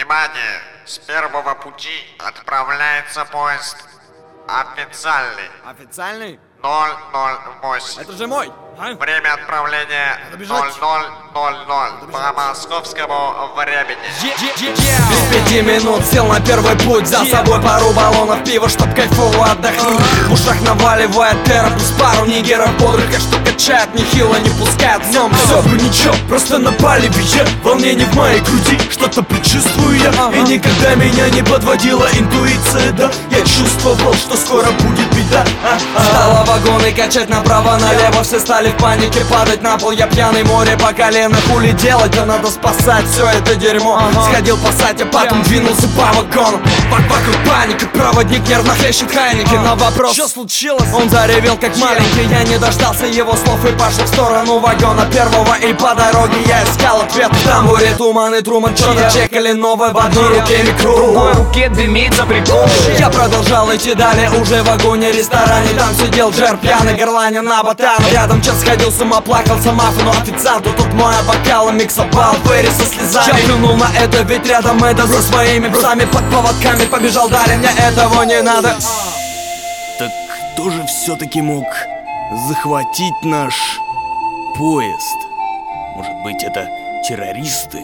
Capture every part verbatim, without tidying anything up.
Внимание! С первого пути отправляется поезд официальный Официальный? ноль ноль восемь. Это же мой! А? Время отправления ноль ноль ноль ноль по московскому времени. Без пяти минут сел на первый путь. За собой пару баллонов пива, чтоб кайфово отдохнуть. В ушах наваливает терра, плюс пару нигеров бодрых, что качает нехило, не пускает в нем. Все бы ничего, просто напали бия. Волнение в моей груди, что-то предчувствую я. И никогда меня не подводила интуиция, да. Я чувствовал, что скоро будет беда. а -а -а. Стало вагоны качать направо-налево. Все стали в панике падать на пол. Я пьяный, море по колено. Хули делать, да надо спасать все это дерьмо. Сходил по сайте, потом двинулся по вагону. Вокруг паника, проводник нервно хлещет Хайнекен. На вопрос, что случилось? Он заревел как маленький. Я не дождался его слов и пошел в сторону вагона первого. И по дороге я искал ответ. В тамбуре Туман и Труман что-то чекали новое. В одной руке микро, в другой руке дымится прикол. Я продолжал идти далее, уже в вагоне-ресторане. Там сидел Джер, пьяный, горланин на ботану. Рядом час сходил с ума, плакал самафу, но официанту тут мой бокал, миксовал Ферри со слезами. Я плюнул на это, ведь рядом это за своими псами под поводками побежал далее, мне этого не надо. Так кто же все-таки мог захватить наш поезд? Может быть, это террористы?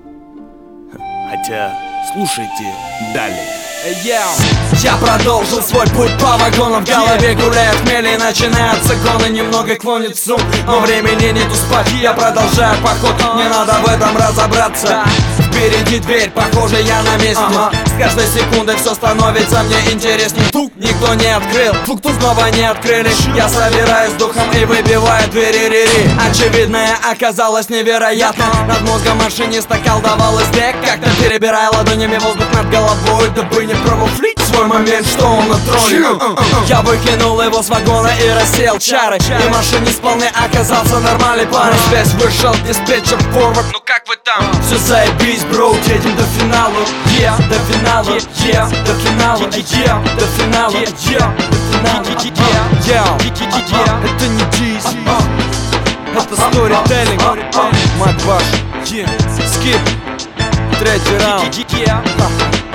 Хотя, слушайте далее. Yeah. Я продолжил свой путь по вагонам. В голове гуляет хмель и начинаются гоны. Немного клонит в сон, но времени нету спать. Я продолжаю поход, мне надо в этом разобраться. Впереди дверь, похоже, я на месте. С каждой секундой все становится мне интересней. Тук, никто не открыл, тук, тут снова не открыли. Я собираюсь с духом и выбиваю двери, ри-ри. Очевидное оказалось невероятно. Над мозгом машиниста колдовалась дек, как-то перебирая ладонями воздух над головой, дабы не промуфлить свой момент, что он на троне. Я выкинул его с вагона и рассеял чары. И машинист вполне оказался нормальный парень. Связь вышел, диспетчер форвард. Ну как вы там? Все заебись, бро, едем до финала. Yeah, до финала, yeah, до финала, yeah, до финала, yeah, до финала, yeah, yeah. Это не диз, это сторителлинг. Мать вашу, скип, третий раунд.